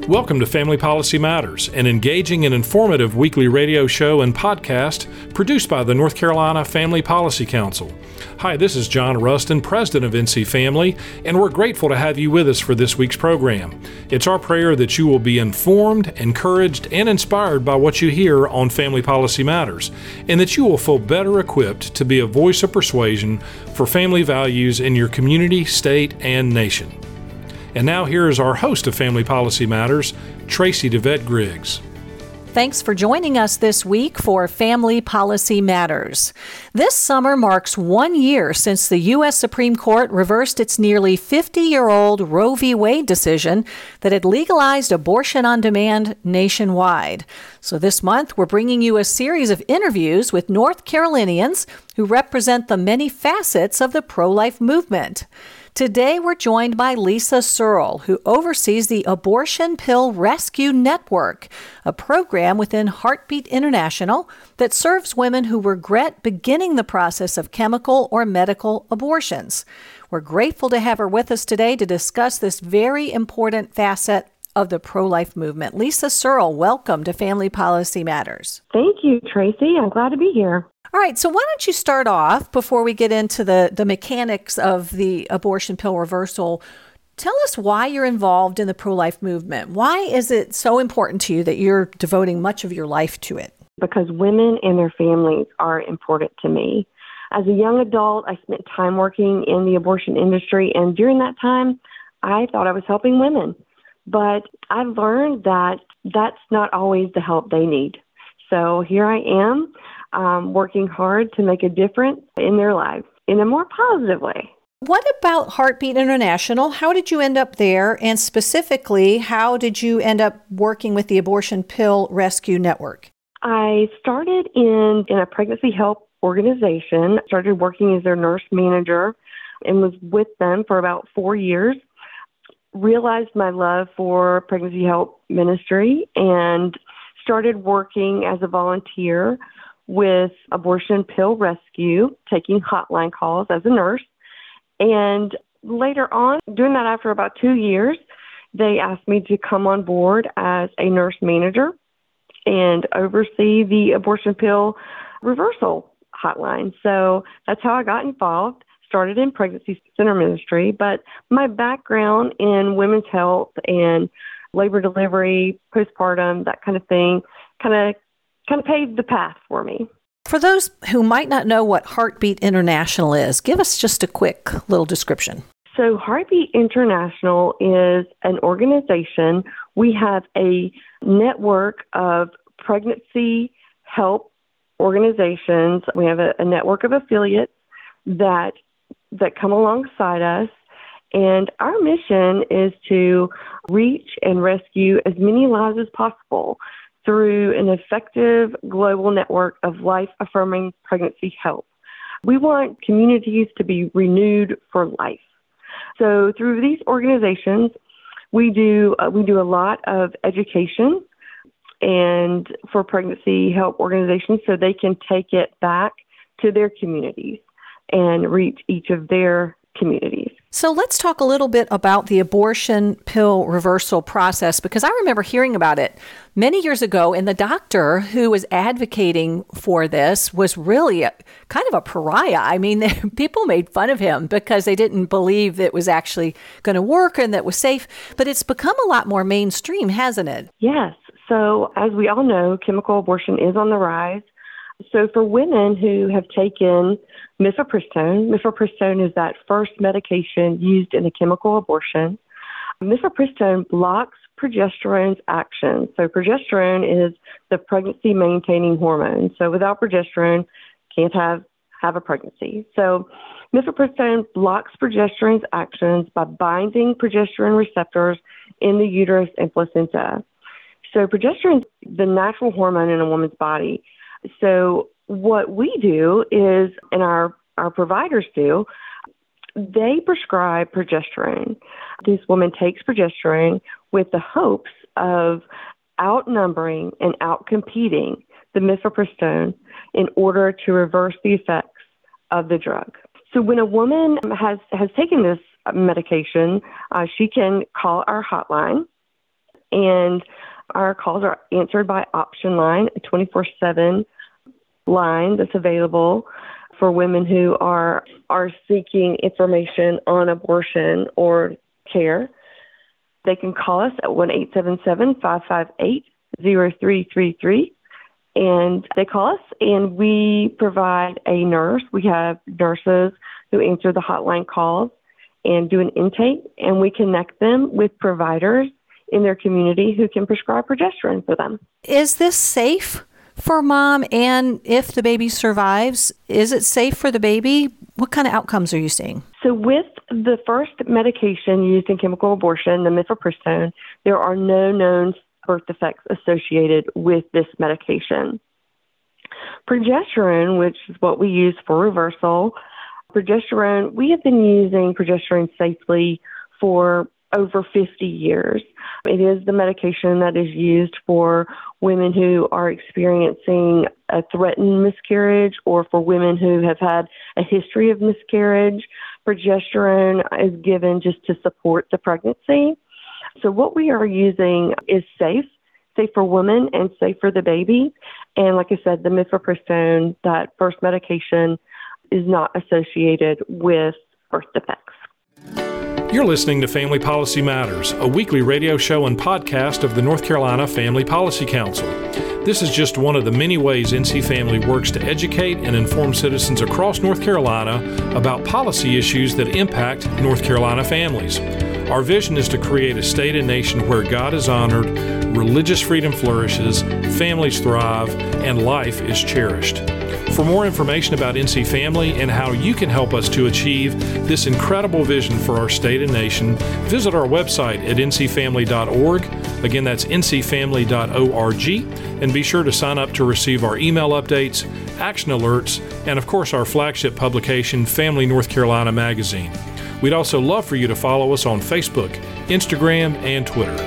Welcome to Family Policy Matters, an engaging and informative weekly radio show and podcast produced by the North Carolina Family Policy Council. Hi, this is John Rustin, President of NC Family, and we're grateful to have you with us for this week's program. It's our prayer that you will be informed, encouraged, and inspired by what you hear on Family Policy Matters, and that you will feel better equipped to be a voice of persuasion for family values in your community, state, and nation. And now here is our host of Family Policy Matters, Tracy DeVette Griggs. Thanks for joining us this week for Family Policy Matters. This summer marks 1 year since the U.S. Supreme Court reversed its nearly 50-year-old Roe v. Wade decision that had legalized abortion on demand nationwide. So this month, we're bringing you a series of interviews with North Carolinians who represent the many facets of the pro-life movement. Today, we're joined by Lisa Searle, who oversees the Abortion Pill Rescue Network, a program within Heartbeat International that serves women who regret beginning the process of chemical or medical abortions. We're grateful to have her with us today to discuss this very important facet of the pro-life movement. Lisa Searle, welcome to Family Policy Matters. Thank you, Tracy. I'm glad to be here. All right, so why don't you start off, before we get into the mechanics of the abortion pill reversal, tell us why you're involved in the pro-life movement. Why is it so important to you that you're devoting much of your life to it? Because women and their families are important to me. As a young adult, I spent time working in the abortion industry, and during that time, I thought I was helping women. But I've learned that that's not always the help they need. So here I am, working hard to make a difference in their lives in a more positive way. What about Heartbeat International? How did you end up there? And specifically, how did you end up working with the Abortion Pill Rescue Network? I started in a pregnancy help organization, started working as their nurse manager, and was with them for about 4 years. Realized my love for pregnancy help ministry and started working as a volunteer with Abortion Pill Rescue, taking hotline calls as a nurse. And later on, doing that after about 2 years, they asked me to come on board as a nurse manager and oversee the abortion pill reversal hotline. So that's how I got involved. Started in pregnancy center ministry, but my background in women's health and labor delivery, postpartum, that kind of thing, kind of paved the path for me. For those who might not know what Heartbeat International is, give us just a quick little description. So Heartbeat International is an organization. We have a network of pregnancy help organizations. We have a network of affiliates that come alongside us. And our mission is to reach and rescue as many lives as possible through an effective global network of life-affirming pregnancy help. We want communities to be renewed for life. So through these organizations, we do a lot of education and for pregnancy help organizations so they can take it back to their communities and reach each of their communities. So let's talk a little bit about the abortion pill reversal process, because I remember hearing about it many years ago, and the doctor who was advocating for this was really kind of a pariah. I mean, people made fun of him because they didn't believe that it was actually going to work and that it was safe, but it's become a lot more mainstream, hasn't it? Yes. So as we all know, chemical abortion is on the rise. So for women who have taken mifepristone is that first medication used in a chemical abortion. Mifepristone blocks progesterone's action. So progesterone is the pregnancy-maintaining hormone. So without progesterone, can't have a pregnancy. So mifepristone blocks progesterone's actions by binding progesterone receptors in the uterus and placenta. So progesterone is the natural hormone in a woman's body. So what we do is, and our providers do, they prescribe progesterone. This woman takes progesterone with the hopes of outnumbering and outcompeting the mifepristone in order to reverse the effects of the drug. So when a woman has taken this medication, she can call our hotline And our calls are answered by Option Line, a 24/7 line that's available for women who are seeking information on abortion or care. They can call us at 1-877-558-0333. And they call us, and we provide a nurse. We have nurses who answer the hotline calls and do an intake, and we connect them with providers in their community who can prescribe progesterone for them. Is this safe for mom? And if the baby survives, is it safe for the baby? What kind of outcomes are you seeing? So with the first medication used in chemical abortion, the mifepristone, there are no known birth defects associated with this medication. Progesterone, which is what we use for reversal, we have been using progesterone safely for over 50 years. It is the medication that is used for women who are experiencing a threatened miscarriage or for women who have had a history of miscarriage. Progesterone is given just to support the pregnancy. So what we are using is safe for women and safe for the baby. And like I said, the mifepristone, that first medication, is not associated with birth defects. You're listening to Family Policy Matters, a weekly radio show and podcast of the North Carolina Family Policy Council. This is just one of the many ways NC Family works to educate and inform citizens across North Carolina about policy issues that impact North Carolina families. Our vision is to create a state and nation where God is honored, religious freedom flourishes, families thrive, and life is cherished. For more information about NC Family and how you can help us to achieve this incredible vision for our state and nation, visit our website at ncfamily.org. Again, that's ncfamily.org. And be sure to sign up to receive our email updates, action alerts, and of course our flagship publication, Family North Carolina Magazine. We'd also love for you to follow us on Facebook, Instagram, and Twitter.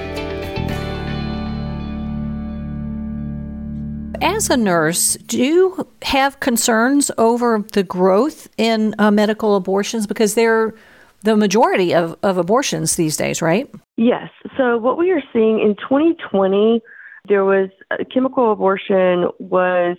As a nurse, do you have concerns over the growth in medical abortions? Because they're the majority of abortions these days, right? Yes. So what we are seeing in 2020, there was chemical abortion was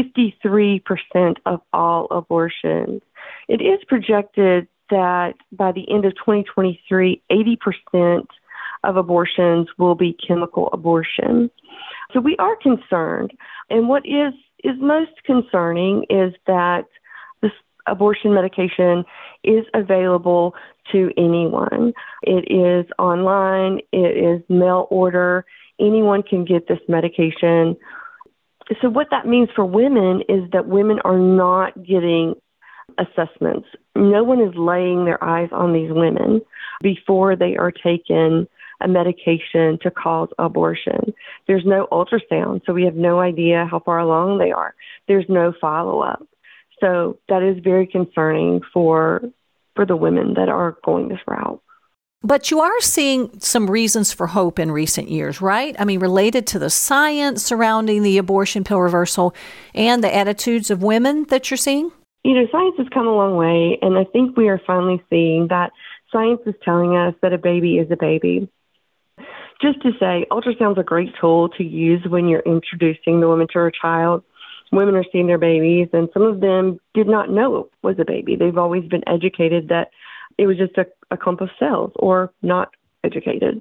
53% of all abortions. It is projected that by the end of 2023, 80% of abortions will be chemical abortion. So we are concerned. And what is most concerning is that this abortion medication is available to anyone. It is online. It is mail order. Anyone can get this medication. So what that means for women is that women are not getting assessments. No one is laying their eyes on these women before they are taken a medication to cause abortion. There's no ultrasound, so we have no idea how far along they are. There's no follow-up. So that is very concerning for the women that are going this route. But you are seeing some reasons for hope in recent years, right? I mean, related to the science surrounding the abortion pill reversal and the attitudes of women that you're seeing? You know, science has come a long way, and I think we are finally seeing that science is telling us that a baby is a baby. Just to say, ultrasound's a great tool to use when you're introducing the woman to her child. Women are seeing their babies, and some of them did not know it was a baby. They've always been educated that it was just a clump of cells, or not educated.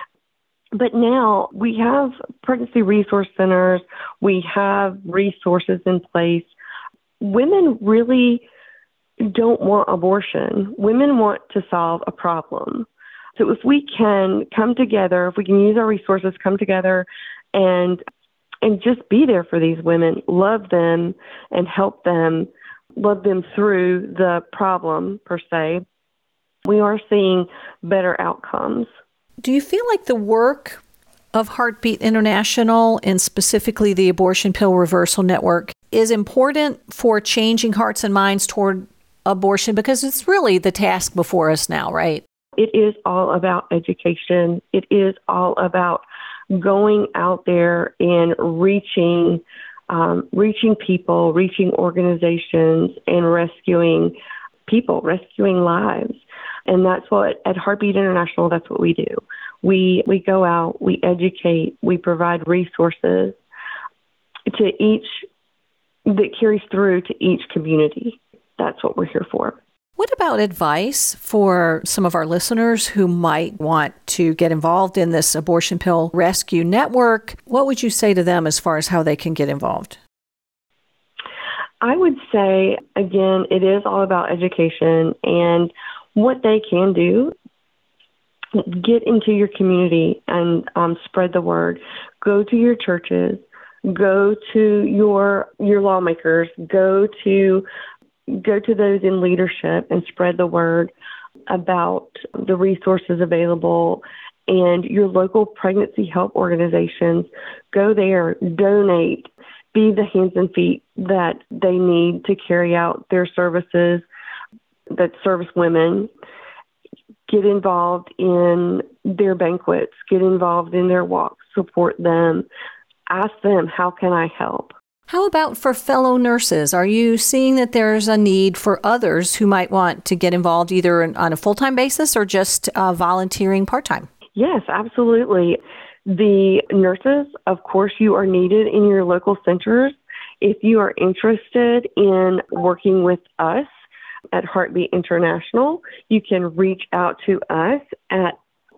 But now we have pregnancy resource centers. We have resources in place. Women really don't want abortion. Women want to solve a problem. So if we can come together, if we can use our resources, come together and just be there for these women, love them and help them, love them through the problem per se, we are seeing better outcomes. Do you feel like the work of Heartbeat International and specifically the Abortion Pill Reversal Network is important for changing hearts and minds toward abortion? Because it's really the task before us now, right? It is all about education. It is all about going out there and reaching people, reaching organizations, and rescuing people, rescuing lives. And that's what, at Heartbeat International, that's what we do. We go out, we educate, we provide resources to each that carries through to each community. That's what we're here for. What about advice for some of our listeners who might want to get involved in this abortion pill rescue network? What would you say to them as far as how they can get involved? I would say, again, it is all about education and what they can do. Get into your community and spread the word. Go to your churches. Go to your lawmakers. Go to those in leadership and spread the word about the resources available and your local pregnancy help organizations. Go there, donate, be the hands and feet that they need to carry out their services that service women. Get involved in their banquets, get involved in their walks, support them, ask them, how can I help? How about for fellow nurses? Are you seeing that there's a need for others who might want to get involved either on a full-time basis or just volunteering part-time? Yes, absolutely. The nurses, of course, you are needed in your local centers. If you are interested in working with us at Heartbeat International, you can reach out to us at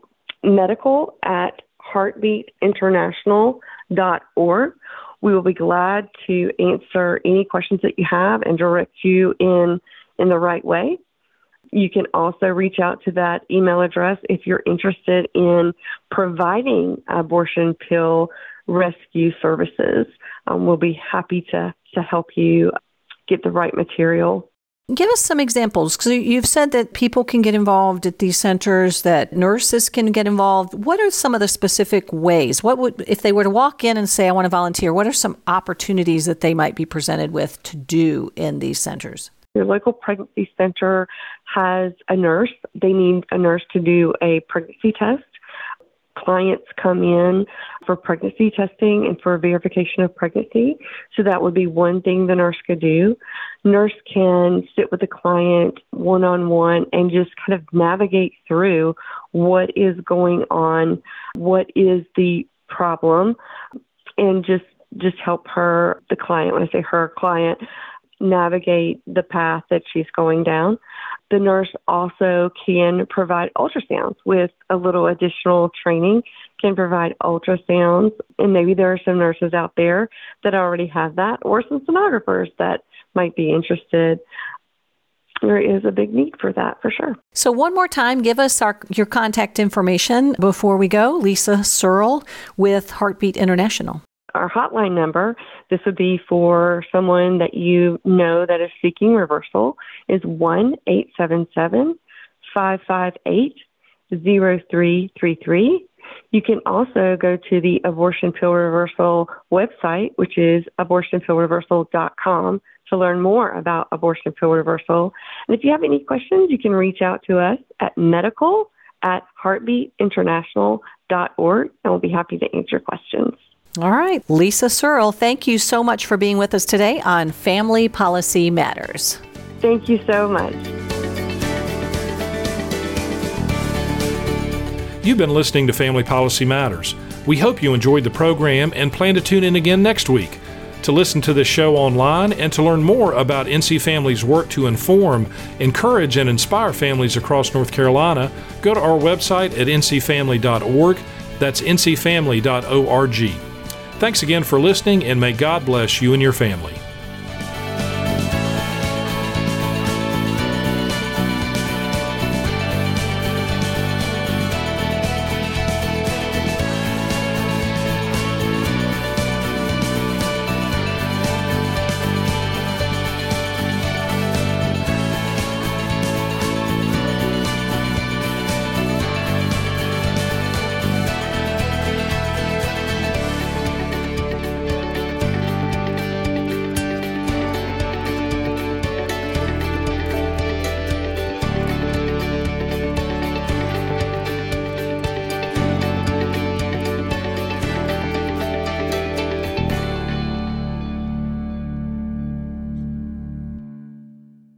medical@heartbeatinternational.org. We will be glad to answer any questions that you have and direct you in the right way. You can also reach out to that email address if you're interested in providing abortion pill rescue services. We'll be happy to help you get the right material. Give us some examples, because you've said that people can get involved at these centers, that nurses can get involved. What are some of the specific ways? What would, if they were to walk in and say, I want to volunteer, what are some opportunities that they might be presented with to do in these centers? Your local pregnancy center has a nurse. They need a nurse to do a pregnancy test. Clients come in for pregnancy testing and for verification of pregnancy. So that would be one thing the nurse could do. Nurse can sit with the client one-on-one and just kind of navigate through what is going on, what is the problem, and just help her, the client, when I say her client, navigate the path that she's going down. The nurse also can provide ultrasounds with a little additional training, can provide ultrasounds. And maybe there are some nurses out there that already have that, or some sonographers that might be interested. There is a big need for that, for sure. So one more time, give us your contact information before we go. Lisa Searle with Heartbeat International. Our hotline number, this would be for someone that you know that is seeking reversal, is 1-877-558-0333. You can also go to the Abortion Pill Reversal website, which is abortionpillreversal.com, to learn more about abortion pill reversal. And if you have any questions, you can reach out to us at medical@heartbeatinternational.org, and we'll be happy to answer questions. All right. Lisa Searle, thank you so much for being with us today on Family Policy Matters. Thank you so much. You've been listening to Family Policy Matters. We hope you enjoyed the program and plan to tune in again next week. To listen to this show online and to learn more about NC Family's work to inform, encourage, and inspire families across North Carolina, go to our website at ncfamily.org. That's ncfamily.org. Thanks again for listening, and may God bless you and your family.